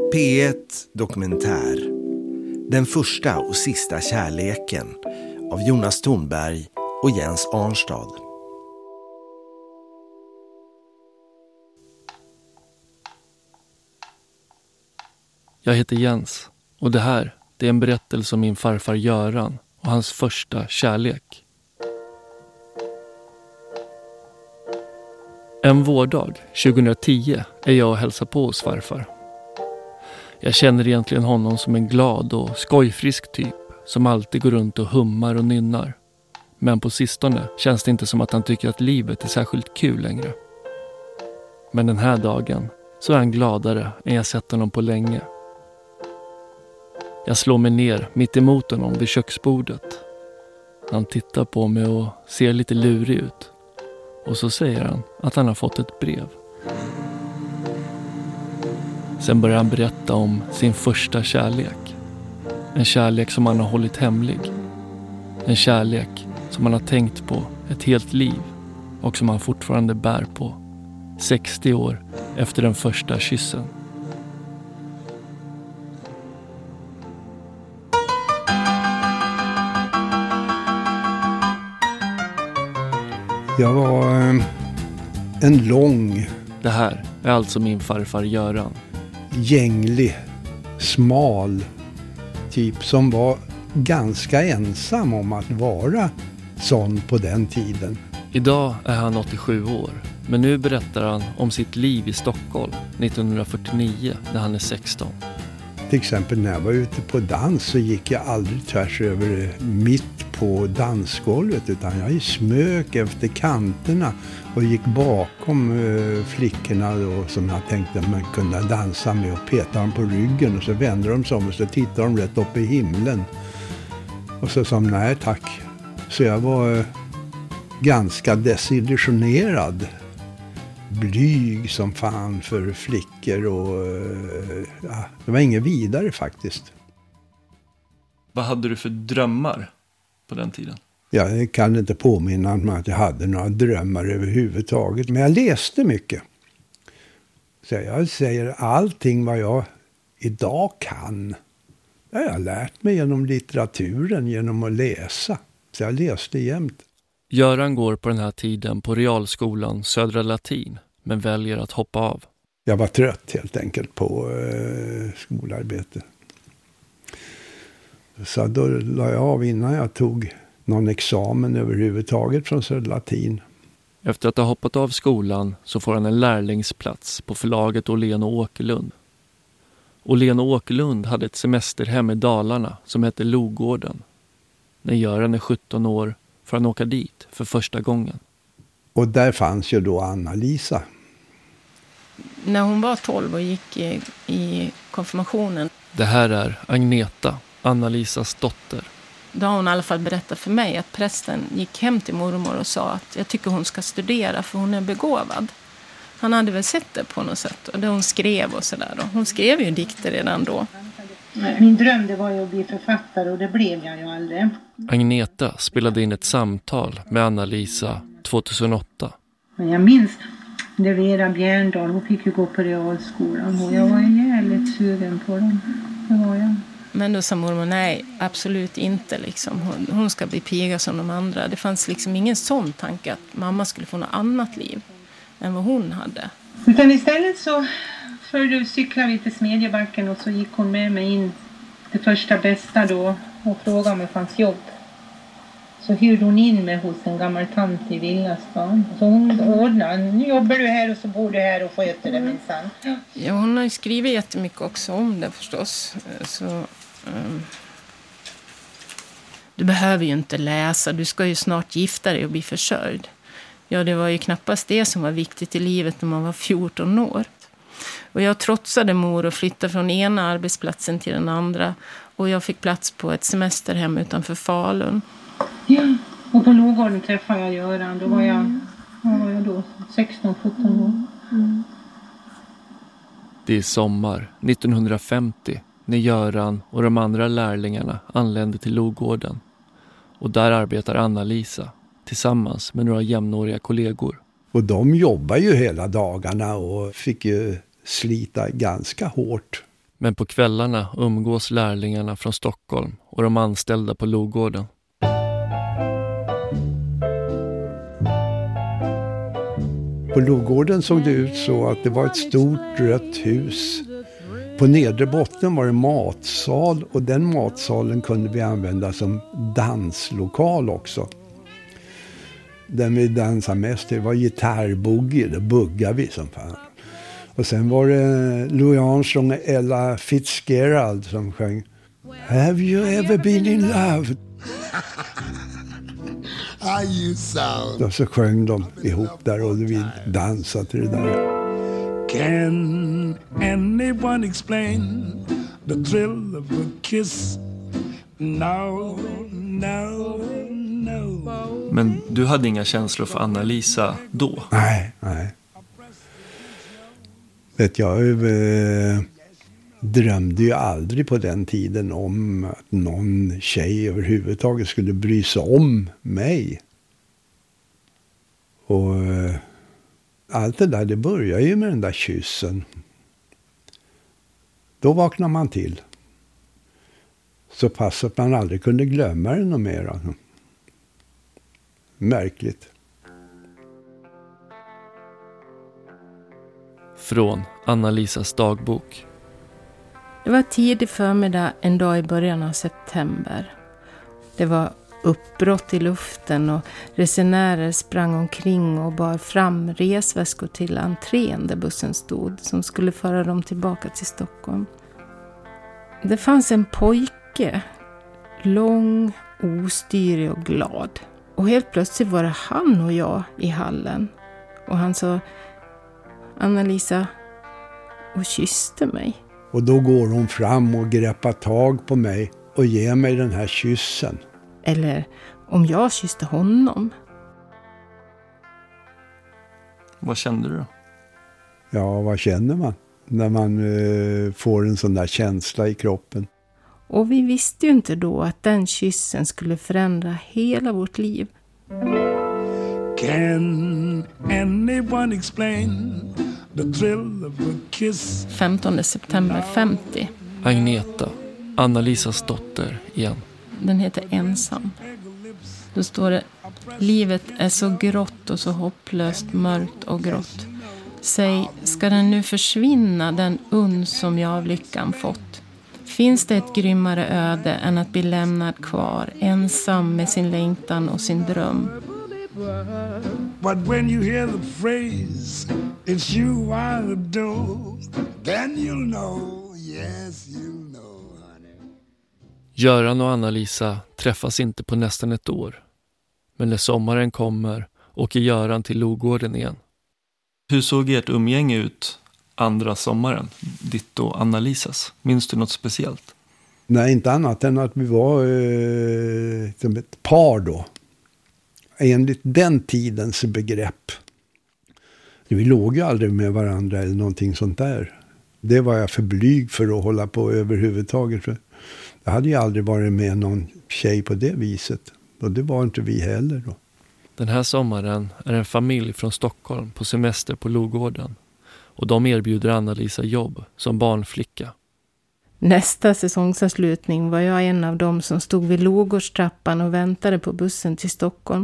P1 Dokumentär. Den första och sista kärleken av Jonas Thornberg och Jens Arnstad. Jag heter Jens och det här är en berättelse om min farfar Göran och hans första kärlek. En vårdag 2010 är jag och hälsar på hos farfar. Jag känner egentligen honom som en glad och skojfrisk typ som alltid går runt och hummar och nynnar. Men på sistone känns det inte som att han tycker att livet är särskilt kul längre. Men den här dagen så är han gladare än jag sett honom på länge. Jag slår mig ner mitt emot honom vid köksbordet. Han tittar på mig och ser lite lurig ut. Och så säger han att han har fått ett brev. Sen börjar han berätta om sin första kärlek. En kärlek som han har hållit hemlig. En kärlek som han har tänkt på ett helt liv och som han fortfarande bär på. 60 år efter den första kyssen. Jag var en lång... Det här är alltså min farfar Göran. Gänglig, smal typ som var ganska ensam om att vara sån på den tiden. Idag är han 87 år, men nu berättar han om sitt liv i Stockholm 1949 när han är 16. Till exempel när jag var ute på dans så gick jag aldrig tvärs över mitt på dansgolvet utan jag smök efter kanterna och gick bakom flickorna då, som jag tänkte man kunde dansa med och petade dem på ryggen och så vände de sig om och så tittade de rätt upp i himlen. Och så sa de nej tack. Så jag var ganska desillusionerad. Blyg som fan för flickor och ja, det var inget vidare faktiskt. Vad hade du för drömmar på den tiden? Jag kan inte påminna mig att jag hade några drömmar överhuvudtaget. Men jag läste mycket. Så jag säger allting vad jag idag kan. Jag har lärt mig genom litteraturen, genom att läsa. Så jag läste jämt. Göran går på den här tiden på realskolan Södra Latin, men väljer att hoppa av. Jag var trött helt enkelt på skolarbete. Så då la jag av innan jag tog någon examen överhuvudtaget från Södra Latin. Efter att ha hoppat av skolan så får han en lärlingsplats på förlaget Åhlén och Åkerlund. Åhlén och Åkerlund hade ett semesterhem i Dalarna som hette Logården. När Göran är 17 år får han åka dit för första gången. Och där fanns ju då Anna-Lisa. När hon var 12 och gick i konfirmationen. Det här är Agneta, Anna-Lisas dotter. Då har hon i alla fall berättat för mig att prästen gick hem till mormor och sa att jag tycker hon ska studera för hon är begåvad. Han hade väl sett det på något sätt och det hon skrev och sådär. Hon skrev ju dikter redan då. Min dröm det var ju att bli författare och det blev jag ju aldrig. Agneta spelade in ett samtal med Anna-Lisa 2008. Men jag minns det Vera Bjärndal, hon fick ju gå på realskolan och jag var jävligt sugen på den. Det var jag. Men då sa mormor, nej, absolut inte. Liksom. Hon ska bli piga som de andra. Det fanns liksom ingen sån tanke att mamma skulle få något annat liv än vad hon hade. Utan istället så cyklade vi till Smedjebacken och så gick hon med mig in till första bästa då och frågade om det fanns jobb. Så hyrde hon in mig hos en gammal tant i Villastan. Så hon ordnade, nu jobbar du här och så bor du här och sköter det minsann. Ja, hon har ju skrivit jättemycket också om det förstås. Så, du behöver ju inte läsa, du ska ju snart gifta dig och bli försörjd. Ja, det var ju knappast det som var viktigt i livet när man var 14 år. Och jag trotsade mor och flyttade från ena arbetsplatsen till den andra. Och jag fick plats på ett semesterhem utanför Falun. Ja, och på Logården träffade jag Göran. Då var jag, vad var jag då? 16-17 år. Mm. Det är sommar 1950 när Göran och de andra lärlingarna anlände till Logården. Och där arbetar Anna-Lisa tillsammans med några jämnåriga kollegor. Och de jobbar ju hela dagarna och fick ju slita ganska hårt. Men på kvällarna umgås lärlingarna från Stockholm och de anställda på Logården. På Logården såg det ut så att det var ett stort rött hus. På nedre botten var det matsal och den matsalen kunde vi använda som danslokal också. Den vi dansade mest, det var gitarrboogie, det buggade vi som fan. Och sen var det Louis Armstrong och Ella Fitzgerald som sjöng Have you ever been in love? Och så sjöng de ihop där och vi dansade till det där. Can anyone explain the thrill of a kiss? No, no, no. Men du hade inga känslor för Anna-Lisa då? Nej. Jag drömde ju aldrig på den tiden om att någon tjej överhuvudtaget skulle bry sig om mig. Och allt det där, det börjar ju med den där kyssen. Då vaknar man till. Så pass att man aldrig kunde glömma det något mer. Märkligt. Från Anna-Lisas dagbok. Det var tidig förmiddag en dag i början av september. Det var uppbrott i luften och resenärer sprang omkring och bar fram resväskor till entrén där bussen stod som skulle föra dem tillbaka till Stockholm. Det fanns en pojke, lång, ostyrig och glad. Och helt plötsligt var det han och jag i hallen. Och han sa Anna-Lisa och kysste mig. Och då går hon fram och greppar tag på mig och ger mig den här kyssen. Eller om jag kysste honom. Vad kände du då? Ja, vad känner man när man får en sån där känsla i kroppen? Och vi visste ju inte då att den kyssen skulle förändra hela vårt liv. Can anyone explain the thrill of a kiss? 15 september 50. Agneta, Anna-Lisas dotter igen. Den heter Ensam. Då står det: livet är så grått och så hopplöst mörkt och grått. Säg, ska den nu försvinna, den uns som jag av lyckan fått? Finns det ett grymmare öde än att bli lämnad kvar, ensam med sin längtan och sin dröm? But when you hear the phrase, it's you I adore, then you'll know, yes you'll know, honey. Göran och Anna-Lisa träffas inte på nästan ett år. Men när sommaren kommer åker Göran till Logården igen. Hur såg ert umgänge ut andra sommaren? Ditt och Anna-Lisas. Minns du något speciellt? Nej, inte annat än att vi var som ett par då. Enligt den tidens begrepp. Vi låg ju aldrig med varandra eller någonting sånt där. Det var jag för blyg för att hålla på överhuvudtaget. Jag hade ju aldrig varit med någon tjej på det viset. Och det var inte vi heller då. Den här sommaren är en familj från Stockholm på semester på Logården. Och de erbjuder Anna-Lisa jobb som barnflicka. Nästa säsongsavslutning var jag en av dem som stod vid Logårdstrappan och väntade på bussen till Stockholm.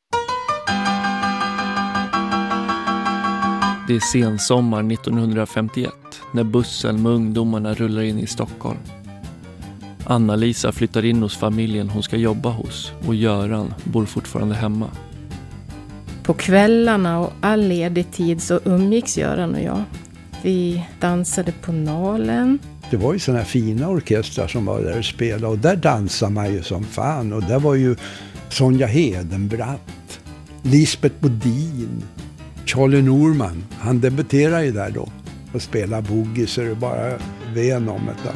Det är sensommar 1951 när bussen med ungdomarna rullar in i Stockholm. Anna-Lisa flyttar in hos familjen hon ska jobba hos och Göran bor fortfarande hemma. På kvällarna och all ledig tid så umgicks Göran och jag. Vi dansade på Nalen. Det var ju såna här fina orkestrar som var där och spelade och där dansade man ju som fan. Och där var ju Sonja Hedenbratt, Lisbeth Bodin, Charlie Norman. Han debuterade ju där då och spelade boogie så det bara ven om det.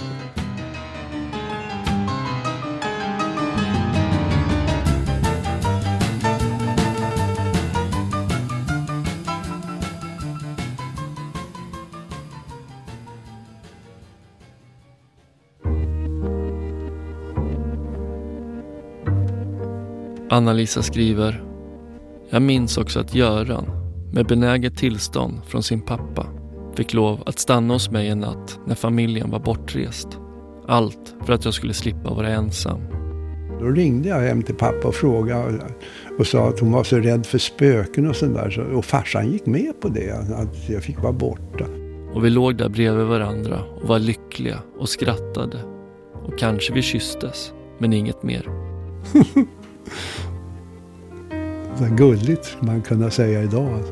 Anna-Lisa skriver: jag minns också att Göran, med benäget tillstånd från sin pappa, fick lov att stanna hos mig en natt när familjen var bortrest. Allt för att jag skulle slippa vara ensam. Då ringde jag hem till pappa och frågade och sa att hon var så rädd för spöken och sånt där. Och farsan gick med på det, att jag fick vara borta. Och vi låg där bredvid varandra och var lyckliga och skrattade. Och kanske vi kysstes, men inget mer. Så gulligt man kunna säga idag.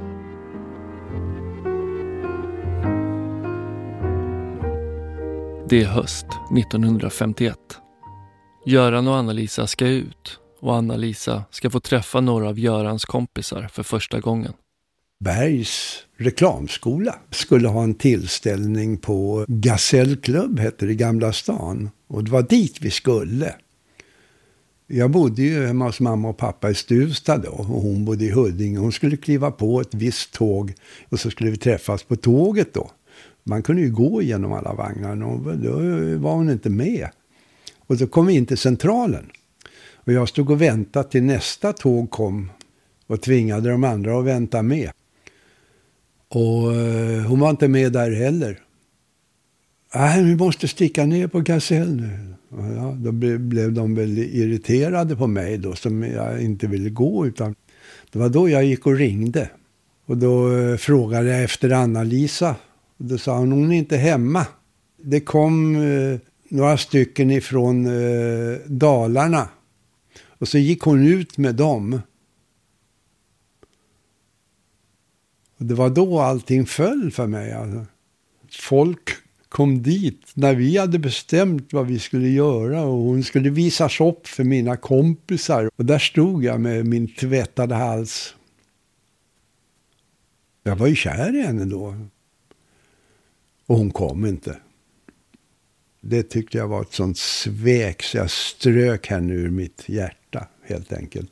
Det är höst 1951. Göran och Anna-Lisa ska ut och Anna-Lisa ska få träffa några av Görans kompisar för första gången. Bergs reklamskola skulle ha en tillställning på Gasellklubb, hette det, i Gamla stan. Och det var dit vi skulle. Jag bodde ju hemma hos mamma och pappa i Stuvstad då, och hon bodde i Huddinge. Hon skulle kliva på ett visst tåg och så skulle vi träffas på tåget då. Man kunde ju gå igenom alla vagnarna och då var hon inte med. Och då kom vi in till centralen. Och jag stod och väntade till nästa tåg kom och tvingade de andra att vänta med. Och hon var inte med där heller. Vi måste sticka ner på Gasell nu. Ja, då blev de väl irriterade på mig då, som jag inte ville gå, utan det var då jag gick och ringde. Och då frågade jag efter Anna-Lisa. Och då sa hon är inte hemma. Det kom några stycken ifrån Dalarna. Och så gick hon ut med dem. Och det var då allting föll för mig. Alltså. Folk kom dit när vi hade bestämt vad vi skulle göra. Och hon skulle visas upp för mina kompisar. Och där stod jag med min tvättade hals. Jag var ju kär i henne då. Och hon kom inte. Det tyckte jag var ett sånt svek så jag strök henne ur mitt hjärta helt enkelt.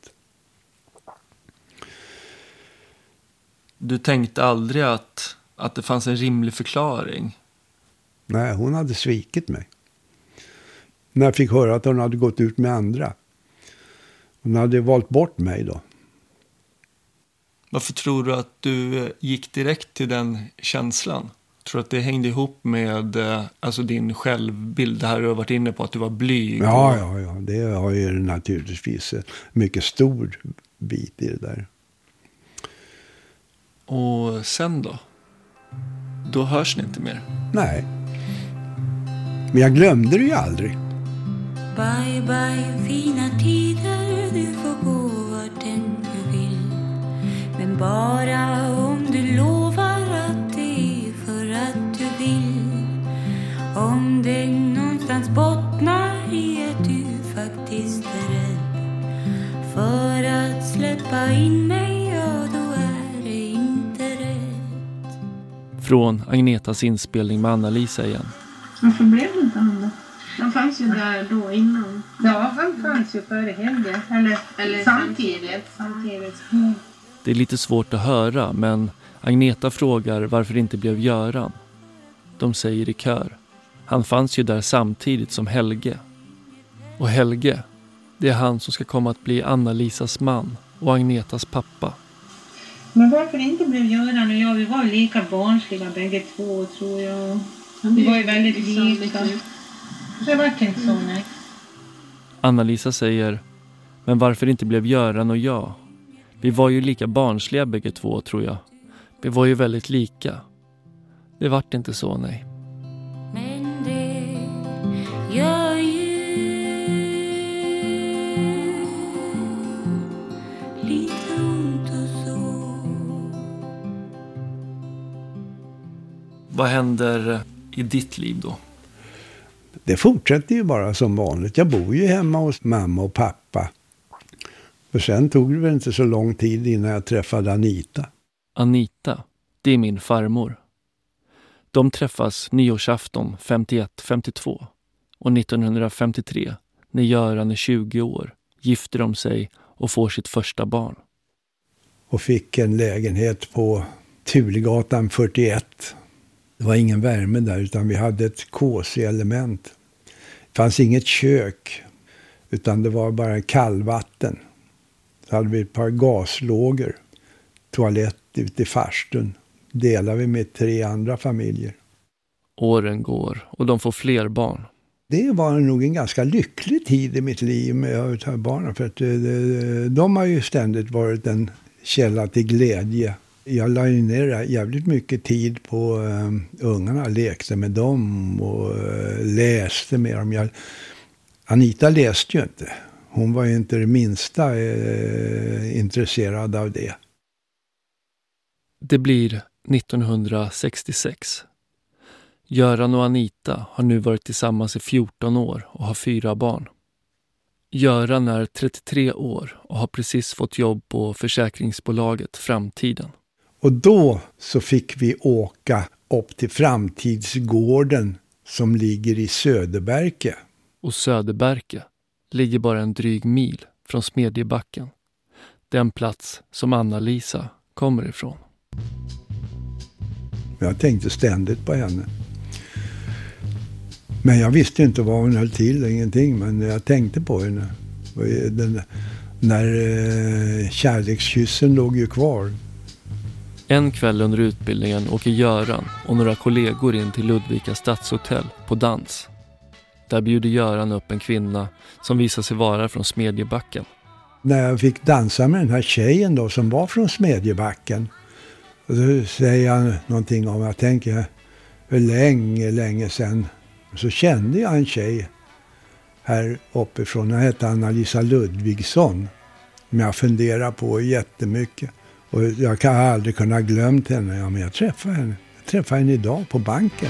Du tänkte aldrig att det fanns en rimlig förklaring? Nej, hon hade svikit mig. När jag fick höra att hon hade gått ut med andra. Hon hade valt bort mig då. Varför tror du att du gick direkt till den känslan? Tror du att det hängde ihop med alltså din självbild? Det här du har varit inne på, att du var blyg. Ja. Det har ju naturligtvis en mycket stor bit i det där. Och sen då? Då hörs ni inte mer? Nej. Men jag glömde det ju aldrig. Bye bye fina tider, du får gå vart än du vill. Men bara om du lovar att det är för att du vill. Om det någonstans bottnar i att du faktiskt är rädd för att släppa in mig, ja då är det inte rätt. Från Agnetas inspelning med Anna-Lisa igen. Varför blev det inte han då? Han fanns ju där då innan. Ja, han fanns ju före helgen. Eller samtidigt. Mm. Det är lite svårt att höra, men Agneta frågar varför det inte blev Göran. De säger i kör. Han fanns ju där samtidigt som Helge. Och Helge, det är han som ska komma att bli Anna-Lisas man och Agnetas pappa. Men varför det inte blev Göran och jag? Vi var lika barnsliga bägge två, tror jag. Vi var ju väldigt lika. Det var inte så, nej. Anna-Lisa säger, men varför det inte blev Göran och jag? Vi var ju lika barnsliga bägge två, tror jag. Vi var ju väldigt lika. Det vart inte så, nej. Men det gör ju lite ont och så. Vad händer i ditt liv då? Det fortsätter ju bara som vanligt. Jag bor ju hemma hos mamma och pappa. Och sen tog det väl inte så lång tid innan jag träffade Anita. Anita, det är min farmor. De träffas nyårsafton 51-52. Och 1953, när Göran är 20 år, gifter de sig och får sitt första barn. Och fick en lägenhet på Tulegatan 41. Det var ingen värme där utan vi hade ett KC-element. Det fanns inget kök utan det var bara kallvatten. Så hade vi ett par gaslågor, toalett ute i farstun. delar vi med 3 andra familjer. Åren går och de får fler barn. Det var nog en ganska lycklig tid i mitt liv med att ha barnen. För att de har ju ständigt varit en källa till glädje. Jag la ner jävligt mycket tid på ungarna. Lekte med dem och läste med dem. Anita läste ju inte. Hon var ju inte det minsta intresserad av det. Det blir 1966. Göran och Anita har nu varit tillsammans i 14 år och har 4 barn. Göran är 33 år och har precis fått jobb på försäkringsbolaget Framtiden. Och då så fick vi åka upp till Framtidsgården som ligger i Söderberke. Och Söderberke ligger bara en dryg mil från Smedjebacken. Den plats som Anna-Lisa kommer ifrån. Jag tänkte ständigt på henne. Men jag visste inte vad hon höll till, ingenting. Men jag tänkte på henne. När kärlekskyssen låg ju kvar. En kväll under utbildningen åker Göran och några kollegor in till Ludvika stadshotell på dans. Där bjuder Göran upp en kvinna som visar sig vara från Smedjebacken. När jag fick dansa med den här tjejen då som var från Smedjebacken. Och så säger jag någonting om, jag tänker för länge sedan. Så kände jag en tjej här uppifrån. Hon hette Anna-Lisa Ludvigsson. Som jag funderar på jättemycket. Och jag kan aldrig kunna glömt henne. Ja, men jag träffade henne. Jag träffade henne idag på banken.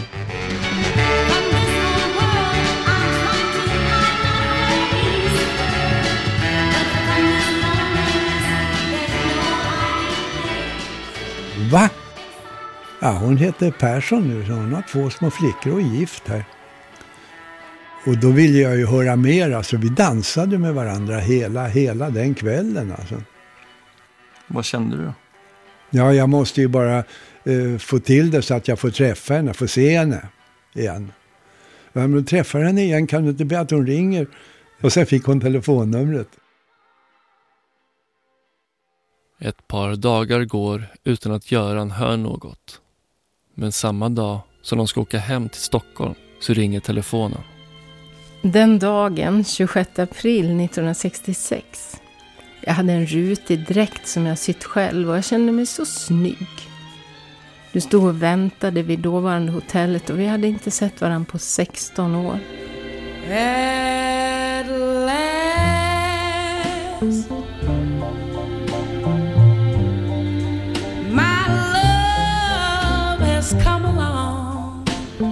Va? Ja, hon heter Persson nu. Så hon har 2 små flickor och är gift här. Och då ville jag ju höra mer. Alltså, vi dansade med varandra hela den kvällen. Alltså. Vad kände du då? Ja, jag måste ju bara få till det så att jag får träffa henne. Få se henne igen. Ja, men träffar henne igen, kan du inte be att hon ringer? Och sen fick hon telefonnumret. Ett par dagar går utan att Göran hör något. Men samma dag som de ska åka hem till Stockholm så ringer telefonen. Den dagen, 26 april 1966. Jag hade en rutig dräkt som jag sytt själv och jag kände mig så snygg. Du stod och väntade vid dåvarande hotellet och vi hade inte sett varandra på 16 år. At last, my love has come along.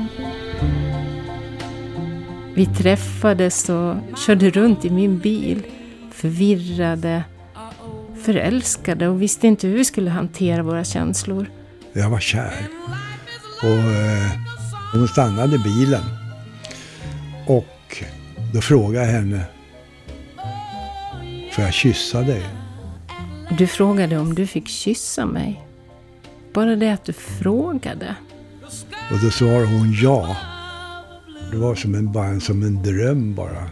Vi träffades och körde runt i min bil. Förvirrade, förälskade och visste inte hur vi skulle hantera våra känslor. Jag var kär. Och hon stannade bilen. Och då frågade jag henne, får jag kyssa dig? Du frågade om du fick kyssa mig. Bara det att du frågade. Och då svarade hon ja. Det var som en dröm bara.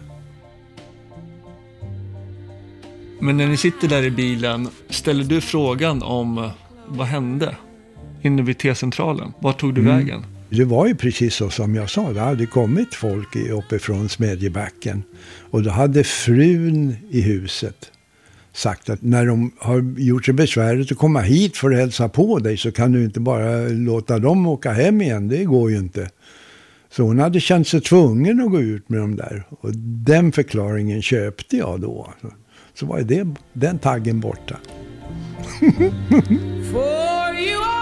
Men när ni sitter där i bilen, ställer du frågan om vad hände inne vid T-centralen? Vart tog du vägen? Det var ju precis så som jag sa. Det hade kommit folk uppifrån Smedjebacken. Och då hade frun i huset sagt att när de har gjort sig besväret att komma hit för att hälsa på dig så kan du inte bara låta dem åka hem igen. Det går ju inte. Så hon hade känt sig tvungen att gå ut med dem där. Och den förklaringen köpte jag då. Så var det den taggen borta. For you are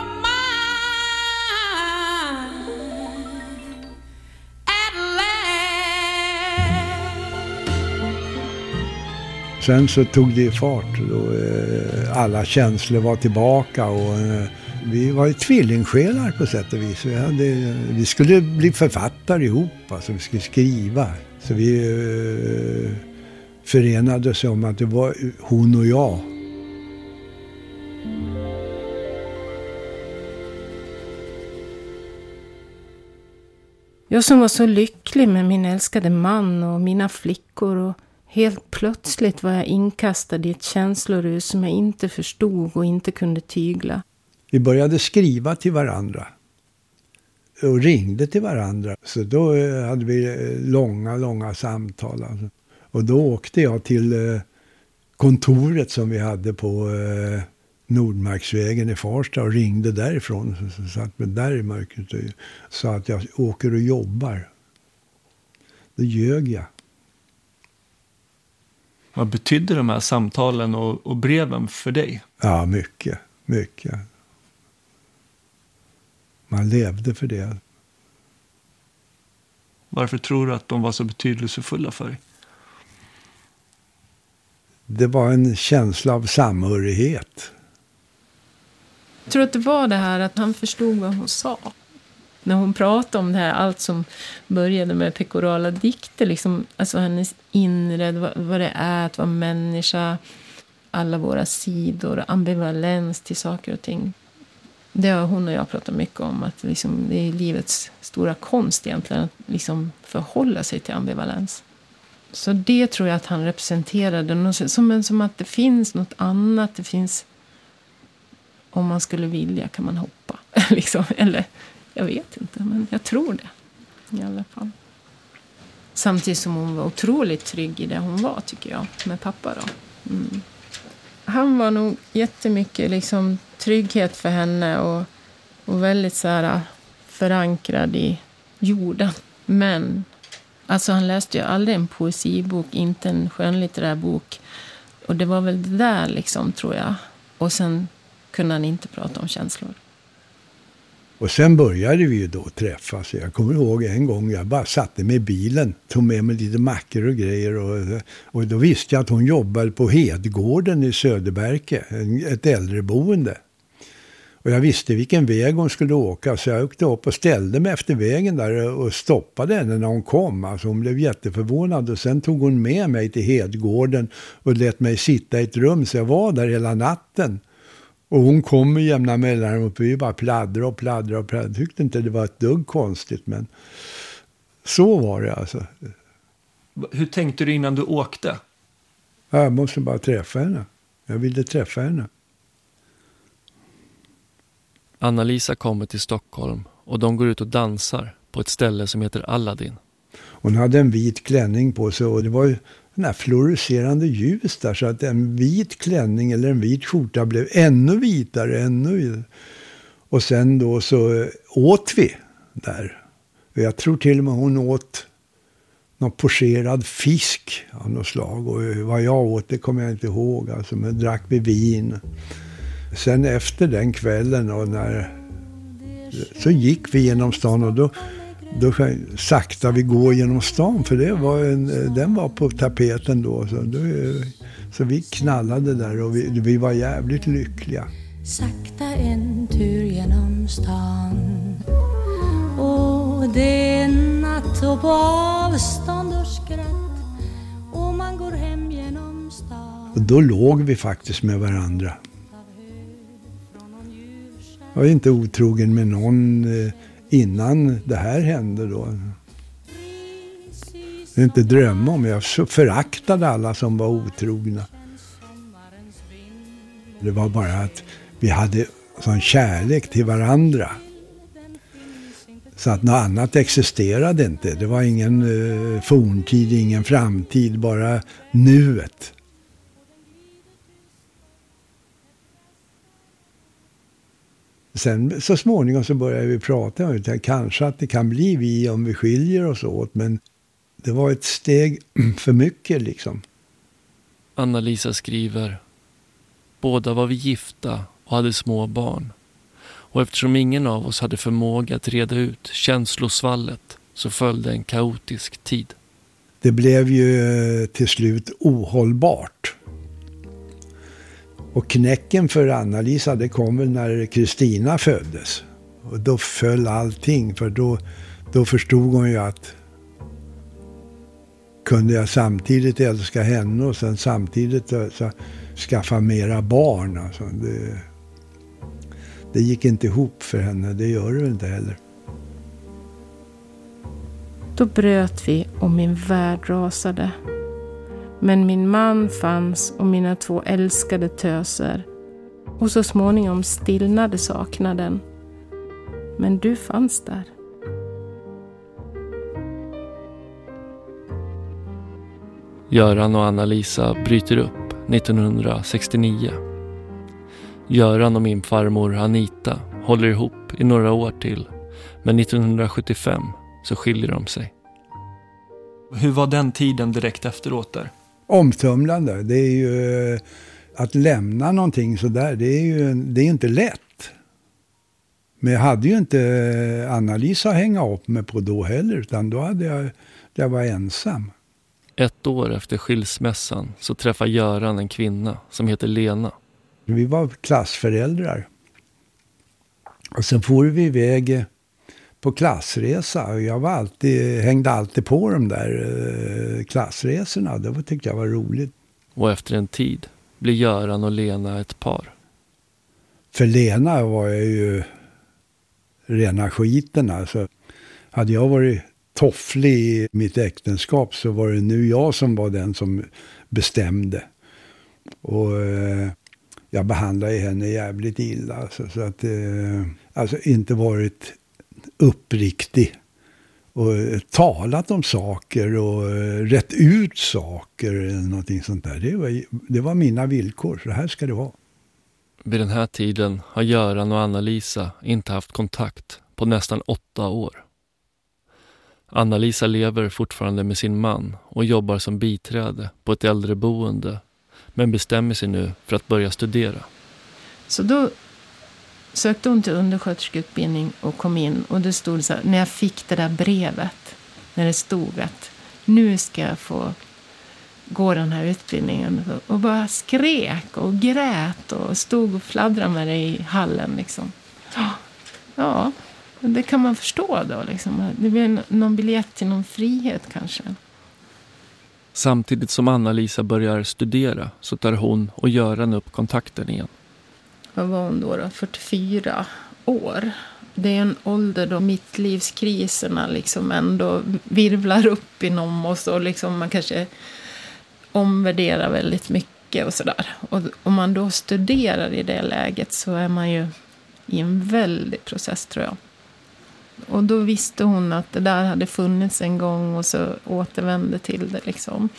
mine at last. Sen så tog det fart och alla känslor var tillbaka och vi var ju tvillingsjälar på sätt och vis. Vi skulle bli författare ihop, alltså vi skulle skriva. Så vi förenades om att det var hon och jag. Jag som var så lycklig med min älskade man och mina flickor och helt plötsligt var jag inkastad i ett känslorus som jag inte förstod och inte kunde tygla. Vi började skriva till varandra. Och ringde till varandra. Så då hade vi långa samtal. Alltså. Och då åkte jag till kontoret som vi hade på Nordmarksvägen i Farsta och ringde därifrån. Så satt mig där i mörkret och sa att jag åker och jobbar. Då ljög jag. Vad betydde de här samtalen och breven för dig? Ja, mycket. Man levde för det. Varför tror du att de var så betydelsefulla för dig? Det var en känsla av samhörighet. Jag tror att det var det här att han förstod vad hon sa. När hon pratade om det här, allt som började med pekorala dikter, liksom, alltså hennes inre, vad det är att vara människa, alla våra sidor, ambivalens till saker och ting. Det har hon och jag pratat mycket om, att liksom, det är livets stora konst egentligen, att liksom förhålla sig till ambivalens. Så det tror jag att han representerade, som att det finns något annat, det finns, om man skulle vilja kan man hoppa, liksom, eller jag vet inte, men jag tror det i alla fall. Samtidigt som hon var otroligt trygg i det hon var, tycker jag, med pappa då. Mm. Han var nog jättemycket liksom trygghet för henne och väldigt så här förankrad i jorden. Men alltså han läste ju aldrig en poesibok, inte en skönlitterär bok. Och det var väl det där liksom, tror jag. Och sen kunde han inte prata om känslor. Och sen började vi ju då träffas. Jag kommer ihåg en gång jag bara satte mig i bilen, tog med mig lite mackor och grejer. Och då visste jag att hon jobbade på Hedgården i Söderberke, ett äldreboende. Och jag visste vilken väg hon skulle åka, så jag åkte upp och ställde mig efter vägen där och stoppade henne när hon kom. Alltså hon blev jätteförvånad och sen tog hon med mig till Hedgården och lät mig sitta i ett rum, så jag var där hela natten. Och hon kom med jämna mellanrum och vi bara pladdrade. Tyckte inte det var ett dugg konstigt, men så var det alltså. Hur tänkte du innan du åkte? Jag måste bara träffa henne. Jag ville träffa henne. Anna-Lisa kommer till Stockholm och de går ut och dansar på ett ställe som heter Aladdin. Hon hade en vit klänning på sig och det var ju den här fluorescerande ljus där, så att en vit klänning eller en vit skjorta blev ännu vitare. Och sen då så åt vi där. Jag tror till och med hon åt någon pocherad fisk av något slag. Och vad jag åt, det kommer jag inte ihåg. Alltså, men drack vi vin. Sen efter den kvällen och så gick vi genom stan och då sakta vi gå genom stan, för den var på tapeten då. Så vi knallade där och vi var jävligt lyckliga. Sakta en tur genom stan, och det är natt och på avstånd och skratt, och man går hem genom stan. Och då låg vi faktiskt med varandra. Jag var inte otrogen med någon innan det här hände då. Det är inte drömma om. Jag så föraktade alla som var otrogna. Det var bara att vi hade sån kärlek till varandra. Så att något annat existerade inte. Det var ingen forntid, ingen framtid, bara nuet. Sen så småningom så började vi prata om det. Kanske att det kan bli vi om vi skiljer oss åt. Men det var ett steg för mycket liksom. Anna-Lisa skriver: båda var vi gifta och hade små barn. Och eftersom ingen av oss hade förmåga att reda ut känslosvallet så följde en kaotisk tid. Det blev ju till slut ohållbart. Och knäcken för Anna-Lisa, det kom väl när Kristina föddes. Och då föll allting, för då förstod hon ju att kunde jag samtidigt älska henne och sen samtidigt så skaffa mera barn. Alltså det gick inte ihop för henne, det gör det inte heller. Då bröt vi och min värld rasade. Men min man fanns och mina 2 älskade töser. Och så småningom stillnade saknaden. Men du fanns där. Göran och Anna-Lisa bryter upp 1969. Göran och min farmor Anita håller ihop i några år till. Men 1975 så skiljer de sig. Hur var den tiden direkt efteråt där? Omtumlande. Det är ju att lämna någonting så där. Det är inte lätt. Men jag hade ju inte Anna-Lisa hänga upp mig på då heller. Utan då hade jag var ensam. 1 år efter skilsmässan så träffar Göran en kvinna som heter Lena. Vi var klassföräldrar. Och sen får vi iväg på klassresa. Och jag hängde alltid på de där klassresorna. Det tyckte jag var roligt. Och efter en tid blir Göran och Lena ett par. För Lena var jag ju rena skiten. Alltså, hade jag varit tofflig i mitt äktenskap så var det nu jag som var den som bestämde. Och jag behandlade henne jävligt illa. Så att alltså inte varit uppriktig. Och talat om saker och rätt ut saker eller någonting sånt där. Det var mina villkor, så här ska det vara. Vid den här tiden har Göran och Anna-Lisa inte haft kontakt på nästan 8 år. Anna-Lisa lever fortfarande med sin man och jobbar som biträde på ett äldreboende, men bestämmer sig nu för att börja studera. Så då sökte hon till undersköterskeutbildning och kom in, och det stod så här, när jag fick det där brevet, när det stod att nu ska jag få gå den här utbildningen, och bara skrek och grät och stod och fladdrade med det i hallen liksom. Ja, det kan man förstå då liksom. Det blir någon biljett till någon frihet kanske. Samtidigt som Anna-Lisa börjar studera så tar hon och Göran upp kontakten igen. Vad var hon då? 44 år. Det är en ålder då mittlivskriserna liksom ändå virvlar upp inom oss, och liksom man kanske omvärderar väldigt mycket och sådär. Och om man då studerar i det läget så är man ju i en väldig process, tror jag. Och då visste hon att det där hade funnits en gång, och så återvände till det liksom.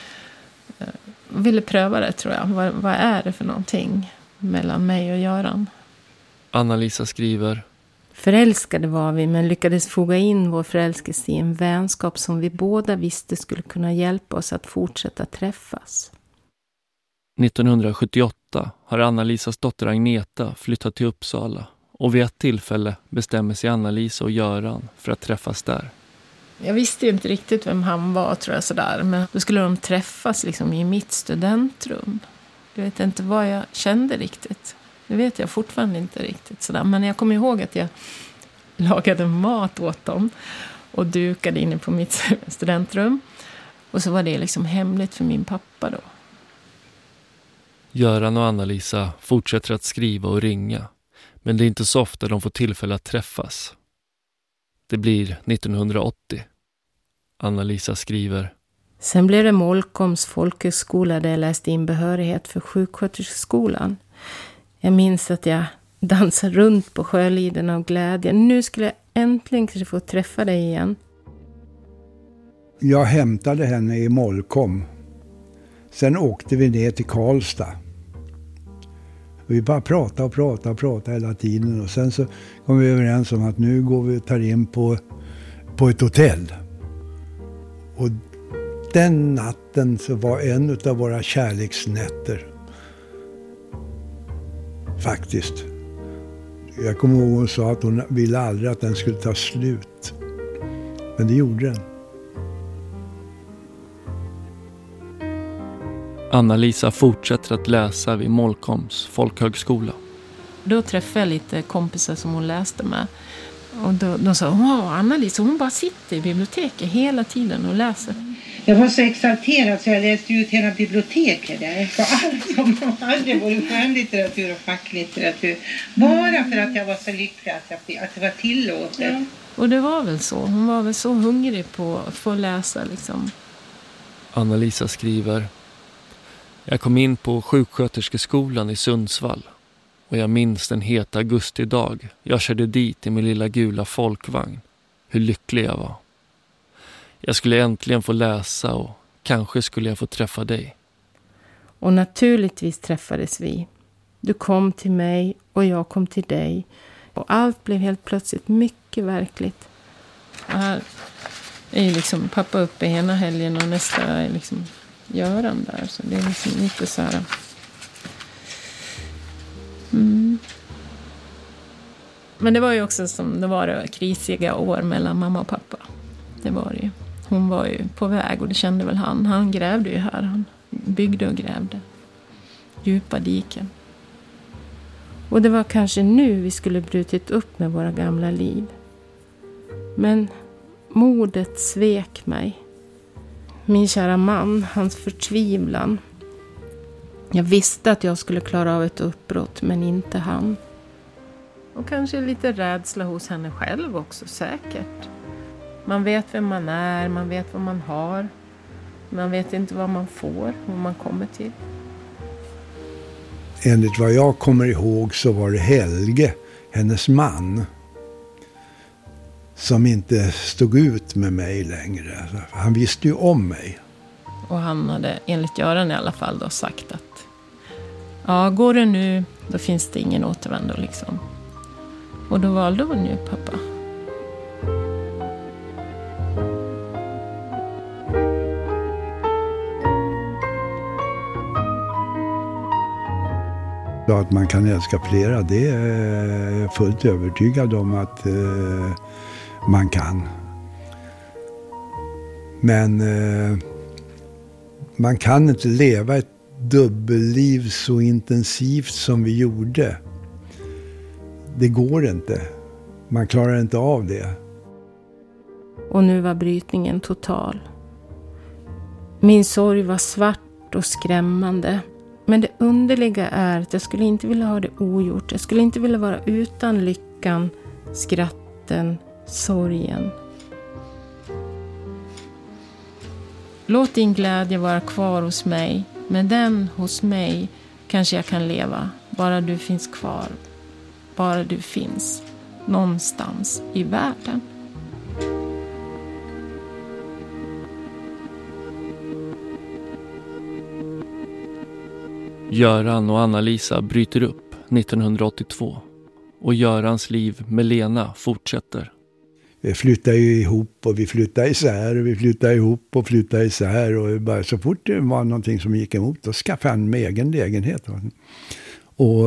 Ville pröva det, tror jag. Vad är det för någonting mellan mig och Göran? Anna-Lisa skriver: Förälskade var vi, men lyckades foga in vår förälskelse i en vänskap som vi båda visste skulle kunna hjälpa oss att fortsätta träffas. 1978 har Anna-Lisas dotter Agneta flyttat till Uppsala, och vid ett tillfälle bestämmer sig Anna-Lisa och Göran för att träffas där. Jag visste inte riktigt vem han var, tror jag, sådär. Men då skulle de träffas liksom i mitt studentrum. Jag vet inte vad jag kände riktigt. Det vet jag fortfarande inte riktigt sådär. Men jag kommer ihåg att jag lagade mat åt dem och dukade inne på mitt studentrum. Och så var det liksom hemligt för min pappa då. Göran och Anna-Lisa fortsätter att skriva och ringa. Men det är inte så ofta de får tillfälle att träffas. Det blir 1980. Anna-Lisa skriver: Sen blev det Molkoms folkhögskola där jag läste in behörighet för sjuksköterskeskolan. Jag minns att jag dansade runt på sjöliden av glädje. Nu skulle jag äntligen kanske få träffa dig igen. Jag hämtade henne i Molkom. Sen åkte vi ner till Karlstad. Vi bara pratade hela tiden. Och sen så kom vi överens om att nu går vi och tar in på ett hotell. Och den natten så var en av våra kärleksnätter. Faktiskt. Jag kommer ihåg hon sa att hon ville aldrig att den skulle ta slut. Men det gjorde den. Anna-Lisa fortsätter att läsa vid Molkoms folkhögskola. Då träffade jag lite kompisar som hon läste med. Och de sa, Anna-Lisa, hon bara sitter i biblioteket hela tiden och läser. Jag var så exalterad så jag läste ut hela biblioteket där. För allt som hade både skönlitteratur och facklitteratur. Bara för att jag var så lycklig att det var tillåtet. Ja. Och det var väl så. Hon var väl så hungrig på att få läsa liksom. Anna-Lisa skriver: Jag kom in på sjuksköterskeskolan i Sundsvall. Och jag minns den heta augustidag jag körde dit i min lilla gula folkvagn. Hur lycklig jag var. Jag skulle äntligen få läsa och kanske skulle jag få träffa dig. Och naturligtvis träffades vi. Du kom till mig och jag kom till dig. Och allt blev helt plötsligt mycket verkligt. Och här är ju liksom pappa uppe ena helgen och nästa är liksom Göran där. Så det är liksom lite så här... Men det var ju också som det var krisiga år mellan mamma och pappa. Det var det ju. Hon var ju på väg och det kände väl han. Han grävde ju här. Han byggde och grävde. Djupa diken. Och det var kanske nu vi skulle brutit upp med våra gamla liv. Men mordet svek mig. Min kära man, hans förtvivlan. Jag visste att jag skulle klara av ett uppbrott, men inte han. Och kanske lite rädsla hos henne själv också, säkert. Man vet vem man är, man vet vad man har. Man vet inte vad man får, vad man kommer till. Enligt vad jag kommer ihåg så var det Helge, hennes man, som inte stod ut med mig längre. Han visste ju om mig. Och han hade, enligt Göran i alla fall, då sagt att ja, går det nu, då finns det ingen återvändo liksom. Och då valde hon ju pappa. Att man kan älska flera, det är jag fullt övertygad om att man kan. Men man kan inte leva ett dubbelliv så intensivt som vi gjorde. Det går inte. Man klarar inte av det. Och nu var brytningen total. Min sorg var svart och skrämmande. Men det underliga är att jag skulle inte vilja ha det ogjort. Jag skulle inte vilja vara utan lyckan, skratten, sorgen. Låt din glädje vara kvar hos mig. Med den hos mig kanske jag kan leva. Bara du finns kvar. Bara du finns. Någonstans i världen. Göran och Anna-Lisa bryter upp 1982 och Görans liv med Lena fortsätter. Vi flyttar ju ihop och vi flyttar isär och vi flyttar ihop och flyttar isär och bara så fort det var någonting som gick emot då skaffade han en egen lägenhet. Och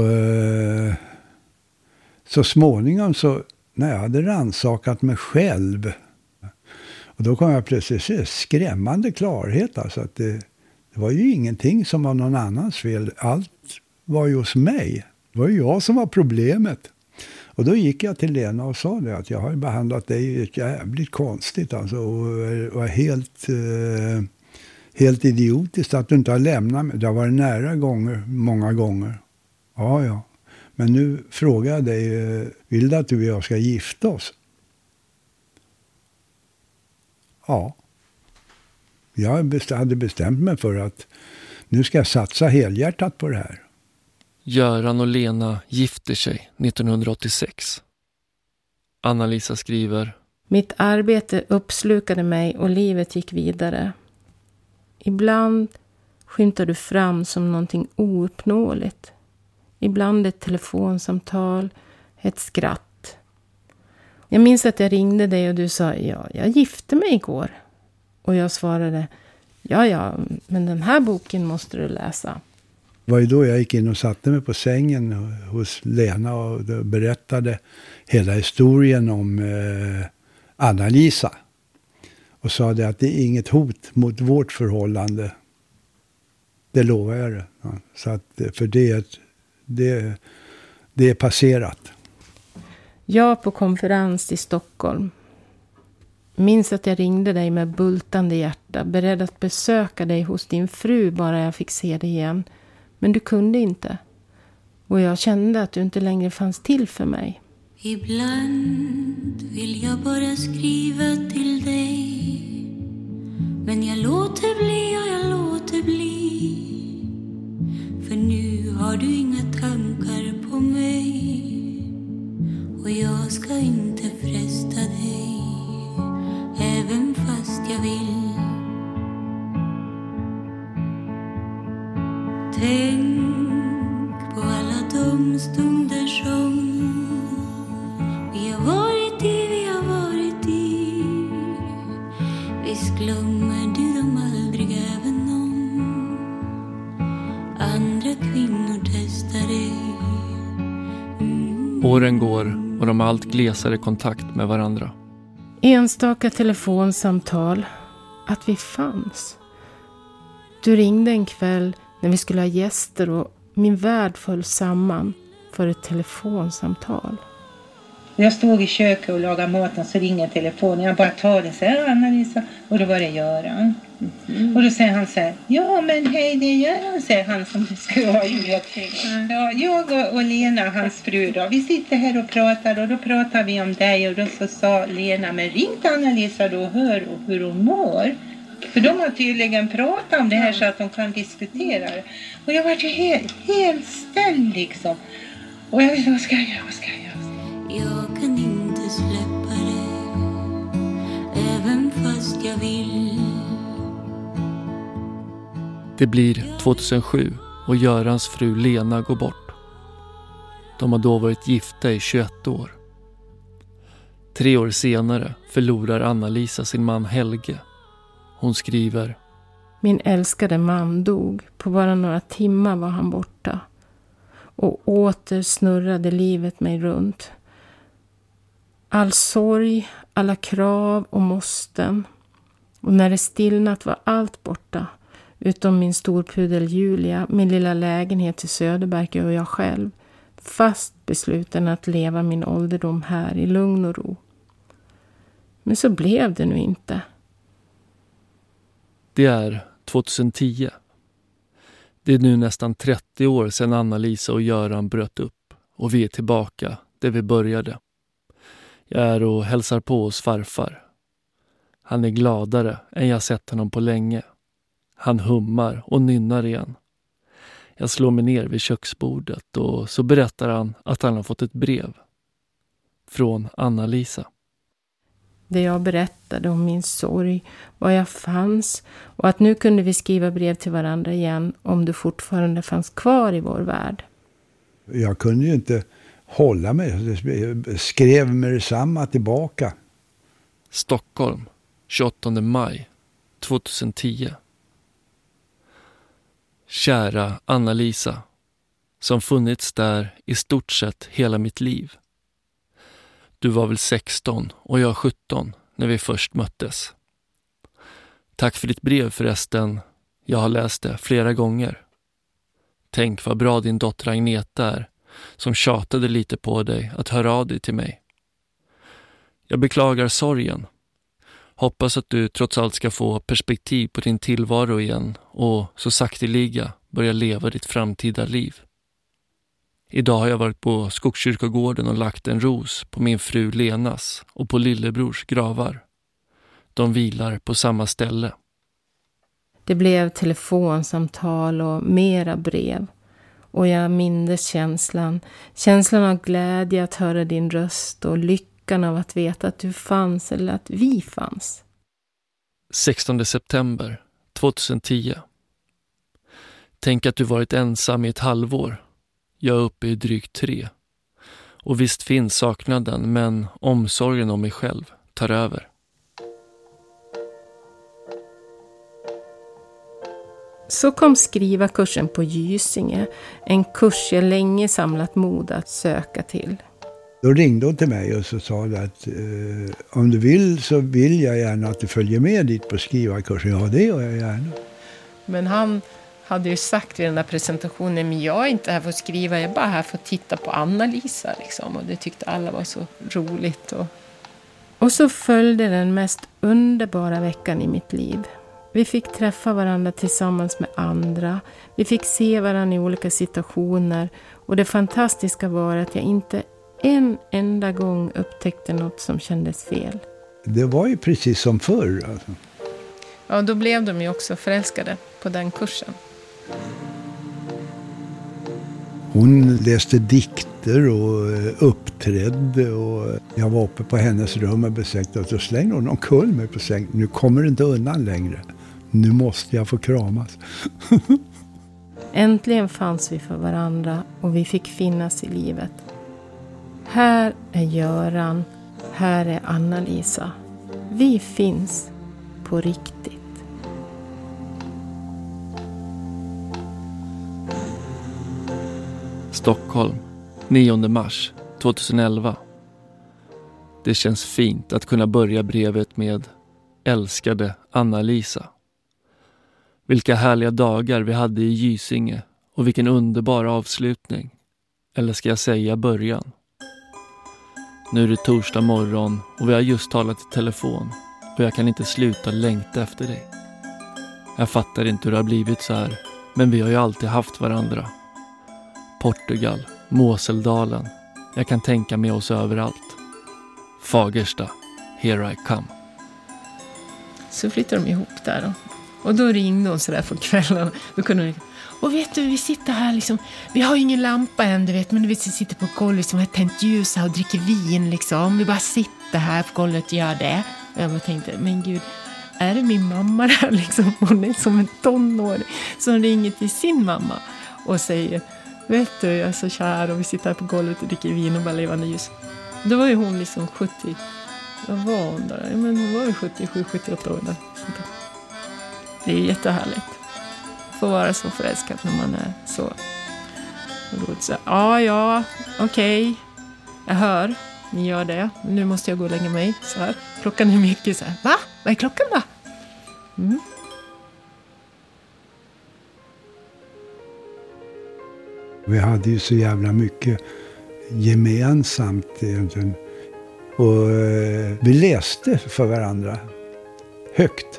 så småningom så när jag hade rannsakat mig själv och då kom jag plötsligt till skrämmande klarhet alltså att det var ju ingenting som var någon annans fel. Allt var ju hos mig. Det var ju jag som var problemet. Och då gick jag till Lena och sa det att jag har behandlat dig jävligt konstigt. Alltså, och var helt idiotiskt att du inte har lämnat mig. Det har varit nära gånger, många gånger. Ja. Men nu frågar jag dig, vill du att du och jag ska gifta oss? Ja. Jag hade bestämt mig för att nu ska jag satsa helhjärtat på det här. Göran och Lena gifter sig 1986. Anna-Lisa skriver: Mitt arbete uppslukade mig och livet gick vidare. Ibland skymtar du fram som någonting ouppnåeligt. Ibland ett telefonsamtal, ett skratt. Jag minns att jag ringde dig och du sa, ja, jag gifte mig igår. Och jag svarade, ja, men den här boken måste du läsa. Det var ju då jag gick in och satte mig på sängen hos Lena och berättade hela historien om Anna-Lisa. Och sa det att det är inget hot mot vårt förhållande. Det lovar jag det. Ja, så att, för det är passerat. Jag på konferens i Stockholm. Minns att jag ringde dig med bultande hjärta. Beredd att besöka dig hos din fru bara jag fick se dig igen. Men du kunde inte. Och jag kände att du inte längre fanns till för mig. Ibland vill jag bara skriva till dig. Men jag låter bli och jag låter bli. För nu har du inga tankar på mig. vill. Tänk på alla de stunder som vi har varit i. Visst glömmer du dem aldrig, även om andra kvinnor testar dig. Åren går och de har allt glesare kontakt med varandra. Enstaka telefonsamtal. Att vi fanns. Du ringde en kväll när vi skulle ha gäster och min värld föll samman för ett telefonsamtal. Jag stod i köket och lagade maten, så ringer telefonen. Jag bara tar det, säger Anna-Lisa. Och då var det Göran. Och då säger han så här: ja men hej, det är Göran, säger han som ska vara med. Ja, jag och Lena, hans fru då, vi sitter här och pratar, och då pratar vi om dig. Och då så sa Lena, men ring till Anna-Lisa då och hör hur hon mår. För de har tydligen pratat om det här så att de kan diskutera det. Och jag var ju helt ställd liksom. Och jag vet, vad ska jag göra? Jag kan inte släppa det, även fast jag vill. Det blir 2007 och Görans fru Lena går bort. De har då varit gifta i 21 år. 3 år senare förlorar Anna-Lisa sin man Helge. Hon skriver: Min älskade man dog. På bara några timmar var han borta. Och åter snurrade livet mig runt. All sorg, alla krav och måsten. Och när det stillnat var allt borta. Utom min storpudel Julia, min lilla lägenhet i Söderberg och jag själv. Fast besluten att leva min ålderdom här i lugn och ro. Men så blev det nu inte. Det är 2010. Det är nu nästan 30 år sedan Anna-Lisa och Göran bröt upp. Och vi är tillbaka där vi började. Jag är och hälsar på hos farfar. Han är gladare än jag sett honom på länge. Han hummar och nynnar igen. Jag slår mig ner vid köksbordet och så berättar han att han har fått ett brev. Från Anna-Lisa. Det jag berättade om min sorg, var jag fanns och att nu kunde vi skriva brev till varandra igen om du fortfarande fanns kvar i vår värld. Jag kunde ju inte hålla mig. Jag skrev med detsamma tillbaka. Stockholm, 28 maj 2010. Kära Anna-Lisa, som funnits där i stort sett hela mitt liv. Du var väl 16 och jag 17 när vi först möttes. Tack för ditt brev förresten. Jag har läst det flera gånger. Tänk vad bra din dotter Agneta är, som tjatade lite på dig att höra av dig till mig. Jag beklagar sorgen. Hoppas att du trots allt ska få perspektiv på din tillvaro igen och så sakteliga börja leva ditt framtida liv. Idag har jag varit på Skogskyrkogården och lagt en ros på min fru Lenas och på lillebrors gravar. De vilar på samma ställe. Det blev telefonsamtal och mera brev. Och jag minns känslan av glädje att höra din röst och lyckan av att veta att du fanns eller att vi fanns. 16 september 2010. Tänk att du varit ensam i ett halvår. Jag är uppe i drygt 3. Och visst finns saknaden, men omsorgen om mig själv tar över. Så kom skrivarkursen på Gysinge. En kurs jag länge samlat mod att söka till. Då ringde hon till mig och så sa att om du vill så vill jag gärna att du följer med dit på skrivarkursen. Ja, det gör jag gärna. Men han hade ju sagt i den där presentationen, men jag är inte här för att skriva, jag är bara här för att titta på Anna-Lisa liksom. Och det tyckte alla var så roligt. Och så följde den mest underbara veckan i mitt liv. Vi fick träffa varandra tillsammans med andra. Vi fick se varandra i olika situationer. Och det fantastiska var att jag inte en enda gång upptäckte något som kändes fel. Det var ju precis som förr. Alltså. Ja, då blev de ju också förälskade på den kursen. Hon läste dikter och uppträdde och jag var uppe på hennes rum och besökte och så slängde hon omkull mig på sängen. Nu kommer det inte undan längre. Nu måste jag få kramas. Äntligen fanns vi för varandra och vi fick finnas i livet. Här är Göran, här är Anna-Lisa. Vi finns på riktigt. Stockholm, 9 mars 2011. Det känns fint att kunna börja brevet med älskade Anna-Lisa. Vilka härliga dagar vi hade i Gysinge och vilken underbar avslutning. Eller ska jag säga början? Nu är det torsdag morgon och vi har just talat i telefon och jag kan inte sluta längta efter dig. Jag fattar inte hur det har blivit så här, men vi har ju alltid haft varandra. Portugal, Moseldalen. Jag kan tänka mig oss överallt. Fagersta, here I come. Så flyttade de ihop där då. Och då ringde hon sådär på kvällen. Då kunde hon, och vet du, vi sitter här liksom. Vi har ju ingen lampa än, du vet. Men vi sitter på golvet som har tänt ljus och dricker vin liksom. Vi bara sitter här på golvet och gör det. Och jag bara tänkte, men gud, är det min mamma där liksom? Hon är som en tonåring som ringer till sin mamma och säger, vet du, jag är så kär och vi sitter här på golvet och dricker vin och bara levande ljus. Då var ju hon liksom 70. Vad var hon då? Men hon var ju 77-78 år där. Det är jättehärligt. Få vara så förälskad när man är så. Och då så ja, okej. Jag hör, ni gör det. Nu måste jag gå och lägga mig. Så här. Klockan är mycket så här. Va? Vad är klockan då? Mm. Vi hade ju så jävla mycket gemensamt egentligen. Och vi läste för varandra högt.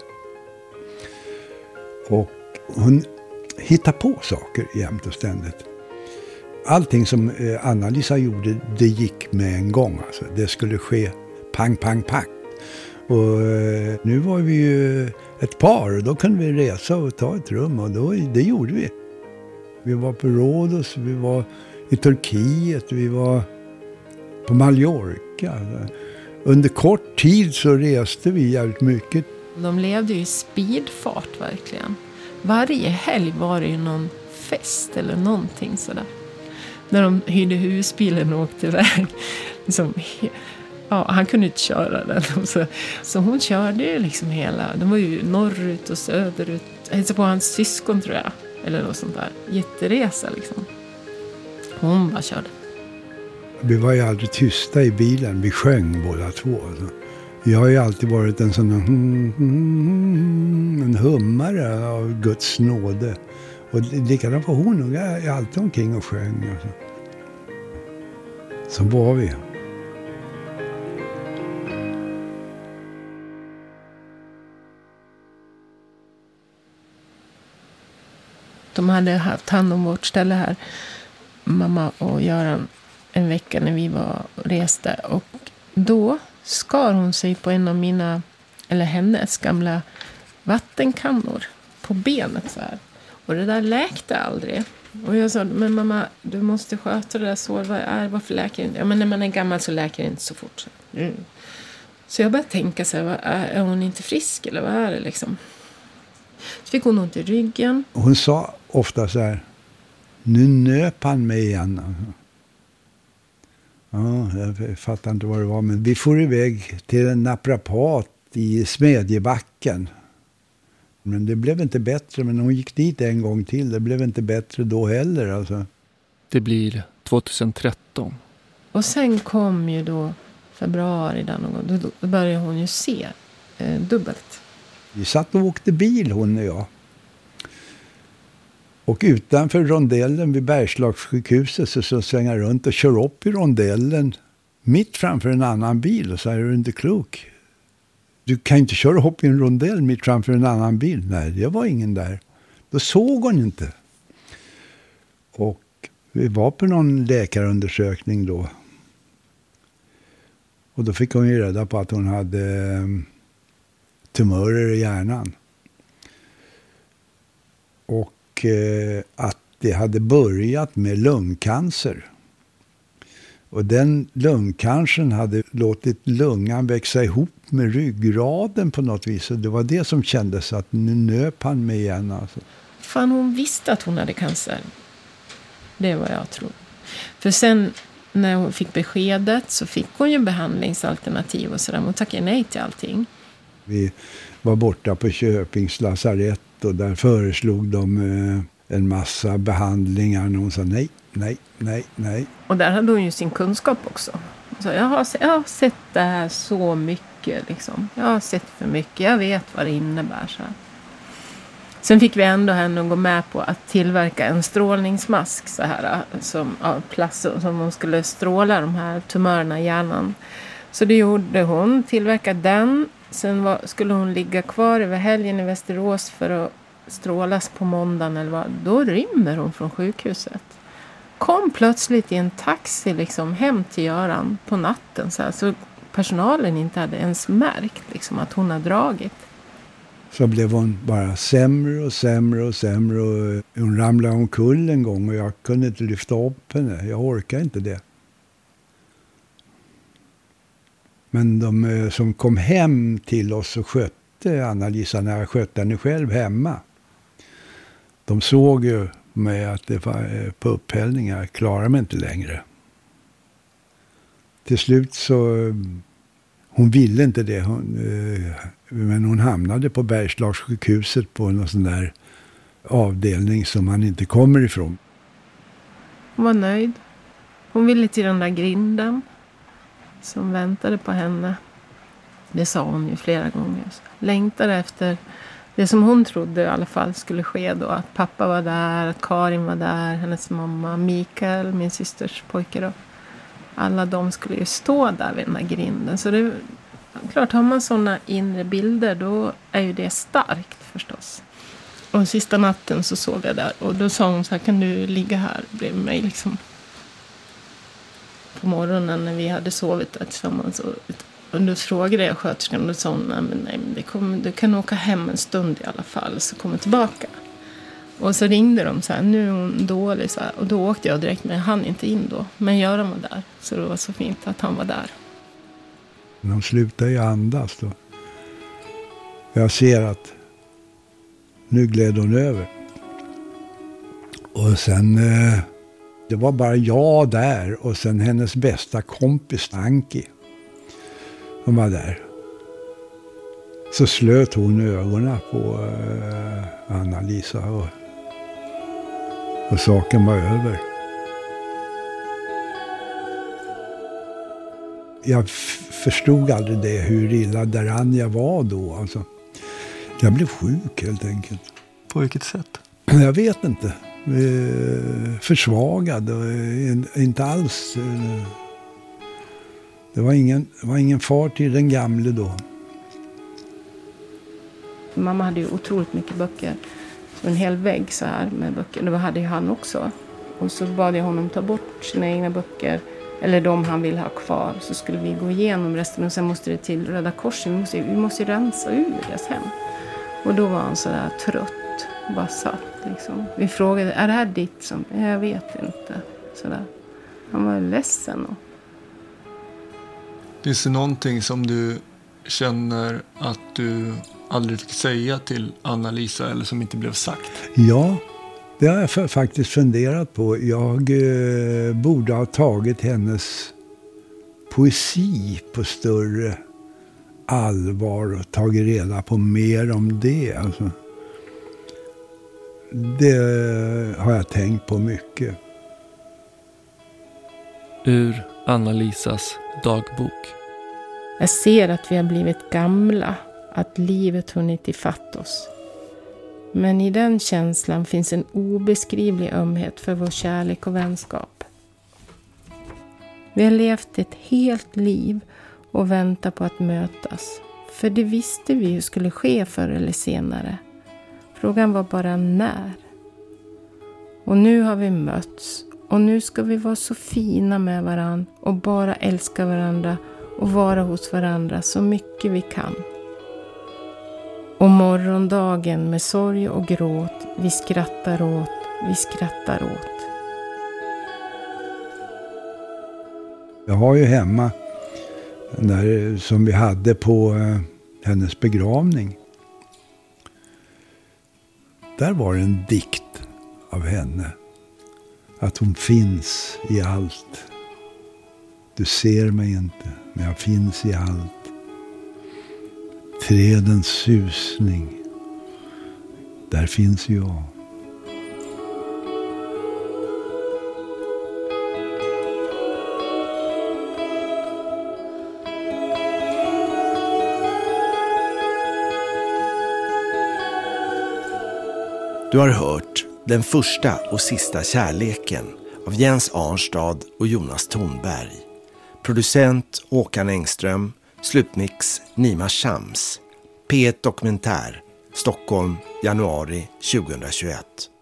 Och hon hittade på saker jämt och ständigt. Allting som Anna-Lisa gjorde, det gick med en gång. Alltså. Det skulle ske pang, pang, pang. Och nu var vi ju ett par och då kunde vi resa och ta ett rum och det gjorde vi. Vi var på Rhodos, vi var i Turkiet, vi var på Mallorca. Under kort tid så reste vi jävligt mycket. De levde ju i speedfart verkligen. Varje helg var det ju någon fest eller någonting sådär. När de hyrde husbilen och åkte iväg. Liksom, ja, han kunde inte köra den. Så hon körde ju liksom hela. De var ju norrut och söderut. Jag hälsade på hans syskon tror jag. Eller något sånt där. Jätteresa liksom. Hon bara körde. Vi var ju aldrig tysta i bilen. Vi sjöng båda två. Alltså. Jag har ju alltid varit en sån en hummare av Guds nåde. Och likadant var hon. Jag är alltid omkring och sjöng. Alltså. Så var vi. De hade haft hand om vårt ställe här. Mamma och Göran en vecka när vi var reste. Och då skar hon sig på en av mina, eller hennes gamla vattenkannor på benet så här. Och det där läkte aldrig. Och jag sa, men mamma, du måste sköta det där så. Varför läker det inte? Ja, men när man är gammal så läker det inte så fort. Så jag började tänka så här, är hon inte frisk eller vad är det liksom? Så fick hon ont i ryggen. Hon sa ofta så här, nu nöp han mig igen. Ja, jag fattar inte vad det var, men vi får iväg till en naprapat i Smedjebacken. Men det blev inte bättre, men hon gick dit en gång till. Det blev inte bättre då heller. Alltså. Det blir 2013. Och sen kom ju då februari där någon gång. Då började hon ju se dubbelt. Vi satt och åkte bil, hon och jag. Och utanför rondellen vid Bergslagssjukhuset så svänger runt och kör upp i rondellen mitt framför en annan bil. Och så är du inte klok. Du kan inte köra upp i en rondell mitt framför en annan bil. Nej, det var ingen där. Då såg hon inte. Och vi var på någon läkarundersökning då. Och då fick hon ju reda på att hon hade tumörer i hjärnan. Och att det hade börjat med lungcancer. Och den lungcancern hade låtit lungan växa ihop med ryggraden på något vis. Och det var det som kändes att nu nöp han mig igen. Alltså. Fan, hon visste att hon hade cancer. Det var jag tror. För sen när hon fick beskedet så fick hon ju behandlingsalternativ och sådär. Hon tackade nej till allting. Vi var borta på Köpings lasarett och där föreslog de en massa behandlingar. Och hon sa nej. Och där hade hon ju sin kunskap också. Så jag har sett det här så mycket. Liksom. Jag har sett för mycket. Jag vet vad det innebär. Så här. Sen fick vi ändå henne att gå med på att tillverka en strålningsmask så här, som, av plast som hon skulle stråla de här tumörerna i hjärnan. Så det gjorde hon. Tillverkade den. Sen skulle hon ligga kvar över helgen i Västerås för att strålas på måndagen. Eller vad. Då rymmer hon från sjukhuset. Kom plötsligt i en taxi liksom, hem till Göran på natten. Så personalen inte hade ens märkt liksom, att hon hade dragit. Så blev hon bara sämre och sämre. Och hon ramlade omkull en gång och jag kunde inte lyfta upp henne. Jag orkar inte det. Men de som kom hem till oss och skötte Anna-Lisa när jag skötte henne själv hemma. De såg ju med att det var på upphällningar. Klarar mig inte längre. Till slut så... Hon ville inte det. Men hon hamnade på Bergslagssjukhuset på någon sån där avdelning som han inte kommer ifrån. Hon var nöjd. Hon ville till den där grinden som väntade på henne. Det sa hon ju flera gånger. Längtade efter det som hon trodde i alla fall skulle ske då. Att pappa var där, att Karin var där, hennes mamma, Mikael, min systers pojke då. Alla de skulle ju stå där vid den här grinden. Så det är klart, har man sådana inre bilder då är ju det starkt förstås. Och sista natten så sov jag där. Och då sa hon så här, kan du ligga här bredvid mig liksom. På morgonen när vi hade sovit där tillsammans. Och då frågade jag sköterskan och då sa hon, nej men du kan åka hem en stund i alla fall så kommer tillbaka. Och så ringde de så här, nu är hon dålig så här. Och då åkte jag direkt, men jag hann inte in då. Men Göran var där, så det var så fint att han var där. De slutade ju andas då. Jag ser att nu gled hon över. Och sen, det var bara jag där och sen hennes bästa kompis Anki. De var där. Så slöt hon ögonen på Anna-Lisa och saken var över. Jag förstod aldrig det, hur illa däran jag var då. Alltså, jag blev sjuk helt enkelt. På vilket sätt? Jag vet inte. Försvagad och inte alls. Det var ingen far till den gamle då. Mamma hade ju otroligt mycket böcker. Så en hel vägg så här med böcker. Det hade ju han också. Och så bad jag honom ta bort sina egna böcker. Eller de han vill ha kvar. Så skulle vi gå igenom resten. Och sen måste det till Röda Korset. Vi måste rensa ur deras hem. Och då var han så där trött. Bara satt liksom. Vi frågade, är det här ditt som? Jag vet inte. Så där. Han var ledsen. Finns det någonting som du känner att du aldrig fick säga till Anna-Lisa eller som inte blev sagt? Ja, det har jag faktiskt funderat på. Jag borde ha tagit hennes poesi på större allvar och tagit reda på mer om det. Alltså, det har jag tänkt på mycket. Ur Anna-Lisas dagbok. Jag ser att vi har blivit gamla, att livet hunnit ifatt oss. Men i den känslan finns en obeskrivlig ömhet för vår kärlek och vänskap. Vi har levt ett helt liv och väntar på att mötas. För det visste vi ju skulle ske förr eller senare. Frågan var bara när. Och nu har vi mötts. Och nu ska vi vara så fina med varann och bara älska varandra och vara hos varandra så mycket vi kan. Och morgondagen med sorg och gråt vi skrattar åt Vi skrattar åt. Jag har ju hemma den där som vi hade på hennes begravning. Där var en dikt av henne. Att hon finns i allt. Du ser mig inte, men jag finns i allt. Trädens susning. Där finns jag. Du har hört Den första och sista kärleken av Jens Arnstad och Jonas Thornberg. Producent Håkan Engström, slutmix Nima Shams. P1 Dokumentär, Stockholm, januari 2021.